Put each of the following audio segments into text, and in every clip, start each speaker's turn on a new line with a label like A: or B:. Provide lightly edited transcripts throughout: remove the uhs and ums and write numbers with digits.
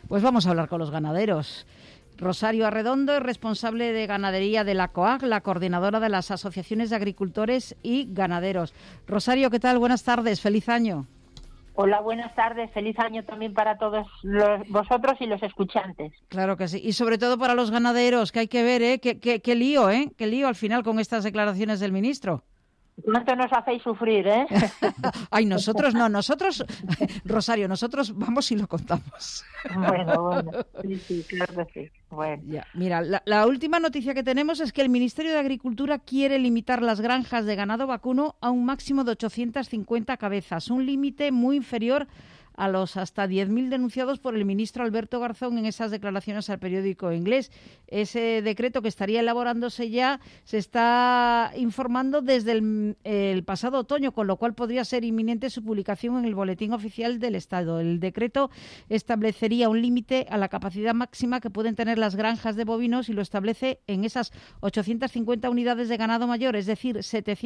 A: Pues vamos a hablar con los ganaderos. Rosario Arredondo es responsable de ganadería de la COAG, la coordinadora de las asociaciones de agricultores y ganaderos. Rosario, ¿qué tal? Buenas tardes, feliz año.
B: Hola, buenas tardes, feliz año también para todos vosotros y los escuchantes.
A: Claro que sí, y sobre todo para los ganaderos, que hay que ver, qué lío, qué lío al final con estas declaraciones del ministro.
B: ¿Cuánto nos hacéis sufrir, eh?
A: Ay, nosotros no, Rosario, nosotros vamos y lo contamos.
B: Bueno, sí, claro que sí. Bueno.
A: Ya, mira, la última noticia que tenemos es que el Ministerio de Agricultura quiere limitar las granjas de ganado vacuno a un máximo de 850 cabezas, un límite muy inferior a los hasta 10.000 denunciados por el ministro Alberto Garzón en esas declaraciones al periódico inglés. Ese decreto que estaría elaborándose ya se está informando desde el pasado otoño, con lo cual podría ser inminente su publicación en el Boletín Oficial del Estado. El decreto establecería un límite a la capacidad máxima que pueden tener las granjas de bovinos y lo establece en esas 850 unidades de ganado mayor, es decir,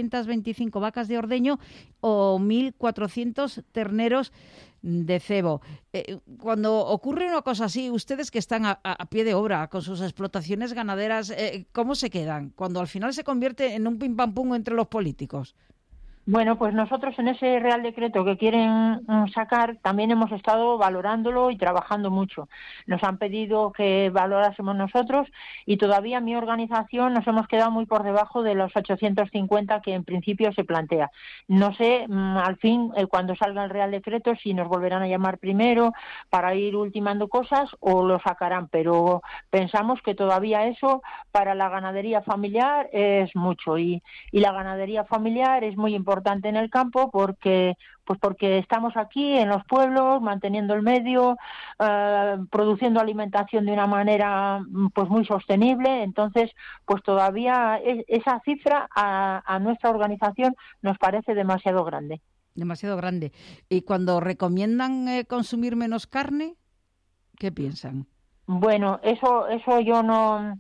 A: 725 vacas de ordeño o 1.400 terneros de cebo. Cuando ocurre una cosa así, ustedes que están a pie de obra con sus explotaciones ganaderas, ¿cómo se quedan? Cuando al final se convierte en un pim pam pum entre los políticos.
B: Bueno, pues nosotros en ese Real Decreto que quieren sacar también hemos estado valorándolo y trabajando mucho. Nos han pedido que valorásemos nosotros y todavía mi organización nos hemos quedado muy por debajo de los 850 que en principio se plantea. No sé, al fin, cuando salga el Real Decreto, si nos volverán a llamar primero para ir ultimando cosas o lo sacarán, pero pensamos que todavía eso para la ganadería familiar es mucho y la ganadería familiar es muy importante en el campo porque estamos aquí en los pueblos manteniendo el medio, produciendo alimentación de una manera pues muy sostenible. Entonces pues todavía esa cifra a nuestra organización nos parece demasiado grande.
A: Demasiado grande. Y cuando recomiendan consumir menos carne, ¿qué piensan?
B: Bueno, eso yo no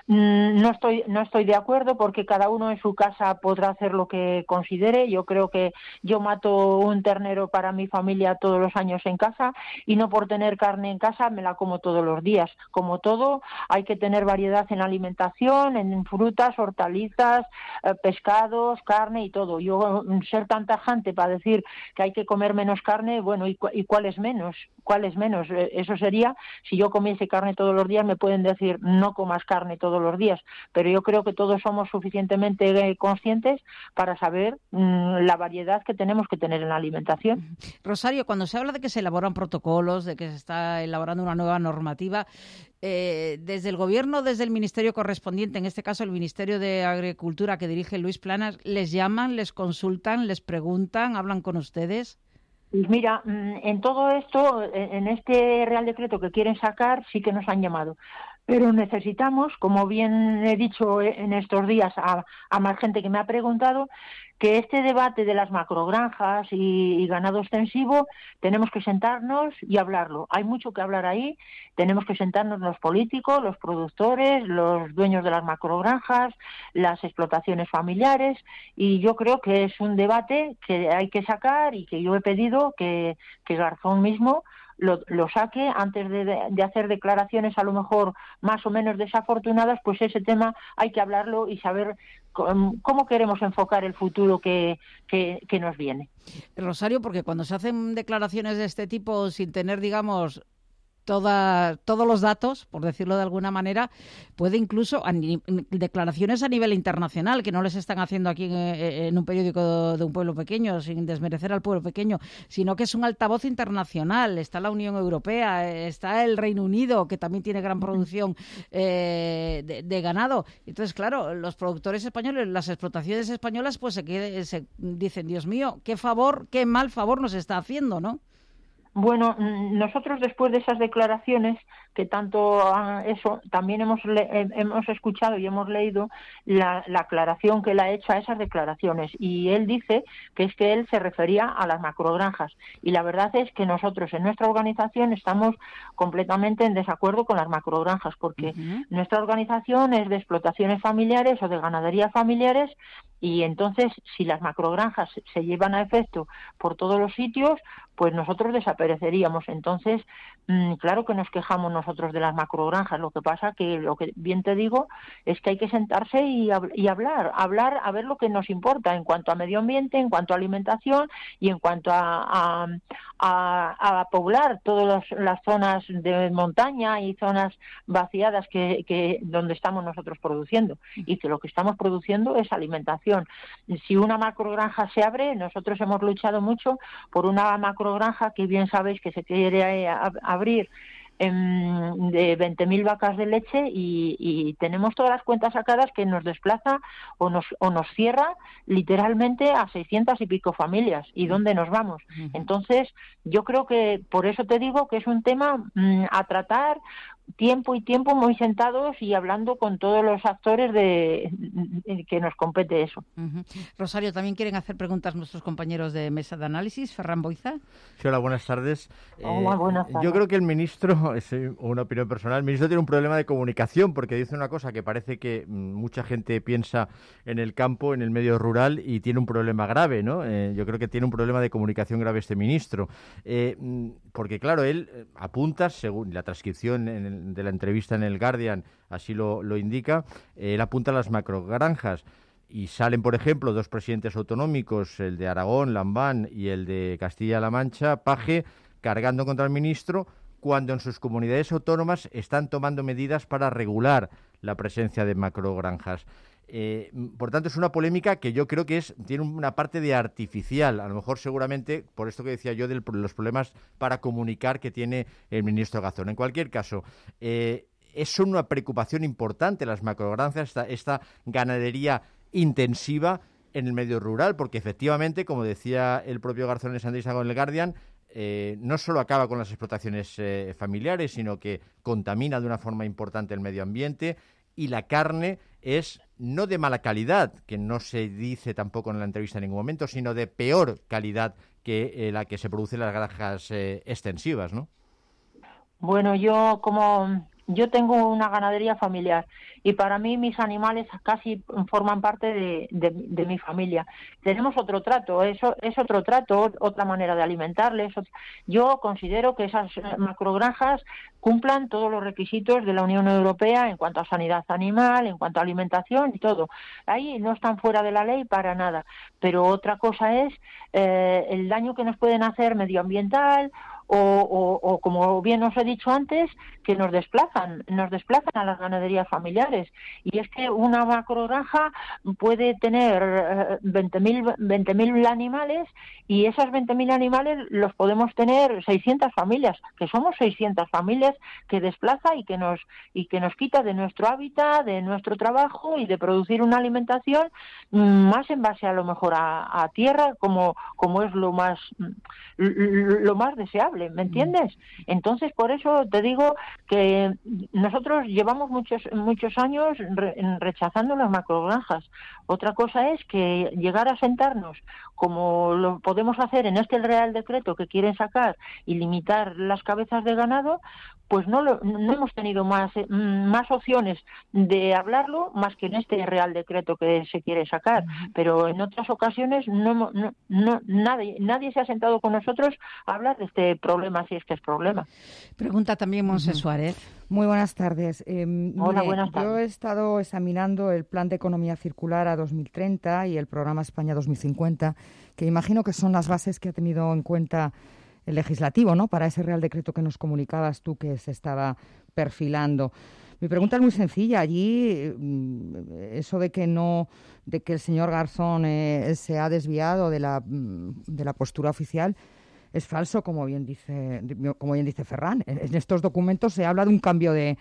B: estoy de acuerdo porque cada uno en su casa podrá hacer lo que considere. Yo creo que yo mato un ternero para mi familia todos los años en casa y no por tener carne en casa me la como todos los días. Como todo, hay que tener variedad en la alimentación, en frutas, hortalizas, pescados, carne y todo. Yo ser tan tajante para decir que hay que comer menos carne, bueno, ¿y cuál es menos? ¿Cuál es menos? Eso sería, si yo comiese carne todos los días, me pueden decir no comas carne todos los días, pero yo creo que todos somos suficientemente conscientes para saber la variedad que tenemos que tener en la alimentación.
A: Rosario, cuando se habla de que se elaboran protocolos, de que se está elaborando una nueva normativa, desde el Gobierno, desde el Ministerio correspondiente, en este caso el Ministerio de Agricultura que dirige Luis Planas, ¿les llaman, les consultan, les preguntan, hablan con ustedes?
B: Pues mira, en todo esto, en este Real Decreto que quieren sacar, sí que nos han llamado. Pero necesitamos, como bien he dicho en estos días a más gente que me ha preguntado, que este debate de las macrogranjas y ganado extensivo tenemos que sentarnos y hablarlo. Hay mucho que hablar ahí, tenemos que sentarnos los políticos, los productores, los dueños de las macrogranjas, las explotaciones familiares, y yo creo que es un debate que hay que sacar y que yo he pedido que Garzón mismo lo saque antes de hacer declaraciones a lo mejor más o menos desafortunadas. Pues ese tema hay que hablarlo y saber cómo queremos enfocar el futuro que nos viene.
A: Rosario, porque cuando se hacen declaraciones de este tipo sin tener, digamos, todos los datos, por decirlo de alguna manera, puede incluso declaraciones a nivel internacional que no les están haciendo aquí en un periódico de un pueblo pequeño, sin desmerecer al pueblo pequeño, sino que es un altavoz internacional. Está la Unión Europea, está el Reino Unido, que también tiene gran producción de ganado. Entonces, claro, los productores españoles, las explotaciones españolas, pues se dicen, Dios mío, qué mal favor nos está haciendo, ¿no?
B: Bueno, nosotros después de esas declaraciones, que tanto eso, también hemos escuchado y hemos leído la aclaración que él ha hecho a esas declaraciones, y él dice que es que él se refería a las macrogranjas, y la verdad es que nosotros en nuestra organización estamos completamente en desacuerdo con las macrogranjas, porque nuestra organización es de explotaciones familiares o de ganadería familiares, y entonces si las macrogranjas se llevan a efecto por todos los sitios, pues nosotros desapareceríamos. Entonces Claro que nos quejamos nosotros de las macrogranjas, lo que pasa que lo que bien te digo es que hay que sentarse y hablar a ver lo que nos importa en cuanto a medio ambiente, en cuanto a alimentación y en cuanto a poblar todas las zonas de montaña y zonas vaciadas que donde estamos nosotros produciendo, y que lo que estamos produciendo es alimentación. Si una macrogranja se abre, nosotros hemos luchado mucho por una macrogranja que bien sabéis que se quiere abrir de 20.000 vacas de leche y tenemos todas las cuentas sacadas que nos desplaza o nos cierra literalmente a 600 y pico familias. ¿Y dónde nos vamos? Entonces, yo creo que por eso te digo que es un tema a tratar tiempo muy sentados y hablando con todos los actores que nos compete eso.
A: Rosario, también quieren hacer preguntas nuestros compañeros de mesa de análisis. Ferran Boiza.
C: Sí, hola, buenas tardes.
B: Hola, buenas tardes.
C: Yo creo que el ministro, es una opinión personal, el ministro tiene un problema de comunicación porque dice una cosa que parece que mucha gente piensa en el campo, en el medio rural, y tiene un problema grave, ¿no? Yo creo que tiene un problema de comunicación grave este ministro. Porque, claro, él apunta, según la transcripción de la entrevista en el Guardian, así lo indica, él apunta a las macrogranjas. Y salen, por ejemplo, dos presidentes autonómicos, el de Aragón, Lambán, y el de Castilla-La Mancha, Paje, cargando contra el ministro, cuando en sus comunidades autónomas están tomando medidas para regular la presencia de macrogranjas. Por tanto, es una polémica que yo creo que tiene una parte de artificial, a lo mejor seguramente por esto que decía yo de los problemas para comunicar que tiene el ministro Garzón. En cualquier caso, es una preocupación importante las macrogranjas, esta ganadería intensiva en el medio rural, porque efectivamente, como decía el propio Garzón en Santiago en el Guardian, no solo acaba con las explotaciones familiares, sino que contamina de una forma importante el medio ambiente, y la carne es no de mala calidad, que no se dice tampoco en la entrevista en ningún momento, sino de peor calidad que la que se produce en las granjas extensivas, ¿no?
B: Bueno, yo tengo una ganadería familiar y para mí mis animales casi forman parte de mi familia. Tenemos otro trato, eso es otro trato, otra manera de alimentarles. Yo considero que esas macrogranjas cumplan todos los requisitos de la Unión Europea en cuanto a sanidad animal, en cuanto a alimentación y todo. Ahí no están fuera de la ley para nada. Pero otra cosa es el daño que nos pueden hacer medioambiental o como bien os he dicho antes, que nos desplazan a las ganaderías familiares. Y es que una macrogranja puede tener 20.000 animales y esos 20.000 animales los podemos tener 600 familias, que somos 600 familias que desplaza y que nos quita de nuestro hábitat, de nuestro trabajo y de producir una alimentación más en base a lo mejor a tierra, como es lo más deseable, ¿me entiendes? Entonces, por eso te digo que nosotros llevamos muchos años rechazando las macrogranjas. Otra cosa es que llegar a sentarnos, como lo podemos hacer en este Real Decreto que quieren sacar y limitar las cabezas de ganado, pues no hemos tenido más opciones de hablarlo más que en este Real Decreto que se quiere sacar. Pero en otras ocasiones nadie se ha sentado con nosotros a hablar de este problema, si es que es problema.
A: Pregunta también Monse Suárez.
D: Muy buenas tardes.
B: Hola, buenas tardes.
D: Yo he estado examinando el Plan de Economía Circular a 2030 y el Programa España 2050, que imagino que son las bases que ha tenido en cuenta el legislativo, ¿no?, para ese Real Decreto que nos comunicabas tú que se estaba perfilando. Mi pregunta es muy sencilla. Allí, eso de que el señor Garzón se ha desviado de la postura oficial es falso, como bien dice Ferran. En estos documentos se habla de un cambio de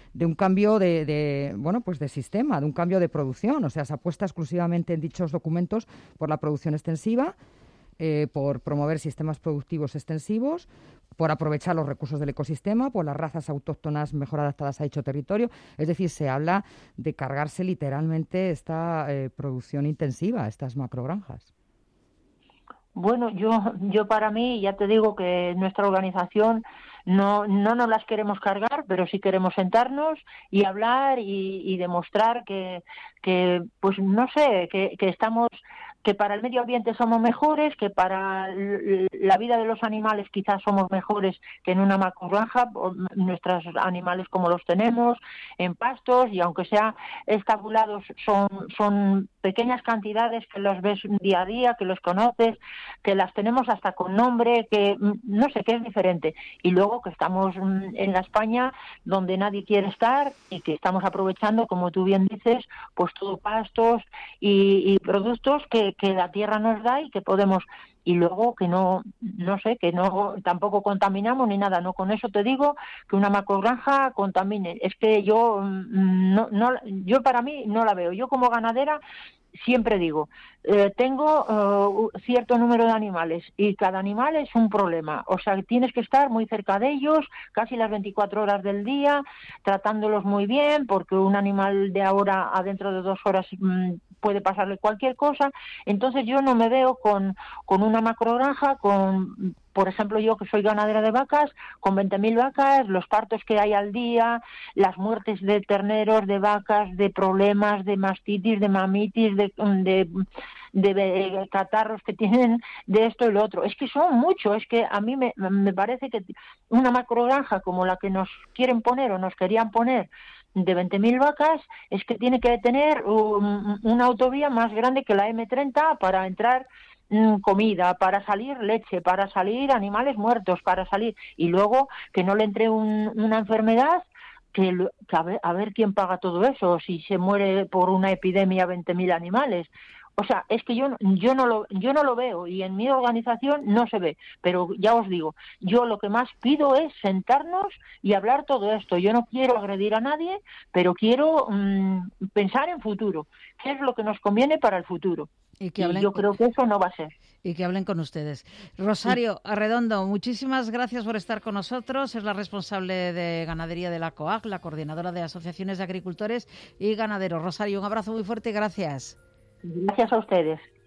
D: sistema, de un cambio de producción. O sea, se apuesta exclusivamente en dichos documentos por la producción extensiva, por promover sistemas productivos extensivos, por aprovechar los recursos del ecosistema, por las razas autóctonas mejor adaptadas a dicho territorio. Es decir, se habla de cargarse literalmente esta producción intensiva, estas macrogranjas.
B: Bueno, yo para mí, ya te digo que nuestra organización no nos las queremos cargar, pero sí queremos sentarnos y hablar y demostrar que pues no sé, que estamos que para el medio ambiente somos mejores, que para la vida de los animales quizás somos mejores que en una macrogranja, nuestros animales como los tenemos, en pastos, y aunque sea estabulados, son pequeñas cantidades que los ves día a día, que los conoces, que las tenemos hasta con nombre, que no sé, que es diferente. Y luego que estamos en la España donde nadie quiere estar y que estamos aprovechando, como tú bien dices, pues todo pastos y productos que la tierra nos da y que podemos, y luego que no sé, que no tampoco contaminamos ni nada. No, con eso te digo que una macrogranja contamine. Es que yo yo para mí no la veo. Yo como ganadera siempre digo, tengo cierto número de animales y cada animal es un problema. O sea, tienes que estar muy cerca de ellos, casi las 24 horas del día, tratándolos muy bien, porque un animal de ahora a dentro de 2 horas puede pasarle cualquier cosa. Entonces yo no me veo con una macrogranja, por ejemplo, yo que soy ganadera de vacas, con 20.000 vacas, los partos que hay al día, las muertes de terneros, de vacas, de problemas, de mastitis, de mamitis, de catarros que tienen, de esto y lo otro. Es que son muchos, es que a mí me parece que una macrogranja como la que nos quieren poner o nos querían poner, de 20.000 vacas, es que tiene que tener una autovía más grande que la M30 para entrar comida, para salir leche, para salir animales muertos, para salir, y luego que no le entre una enfermedad, que a ver quién paga todo eso, si se muere por una epidemia 20.000 animales. O sea, es que yo no lo veo, y en mi organización no se ve, pero ya os digo, yo lo que más pido es sentarnos y hablar todo esto. Yo no quiero agredir a nadie, pero quiero pensar en futuro, qué es lo que nos conviene para el futuro. Y yo creo que eso no va a ser.
A: Y que hablen con ustedes. Rosario Arredondo, muchísimas gracias por estar con nosotros. Es la responsable de ganadería de la COAG, la coordinadora de asociaciones de agricultores y ganaderos. Rosario, un abrazo muy fuerte y gracias.
B: Gracias a ustedes.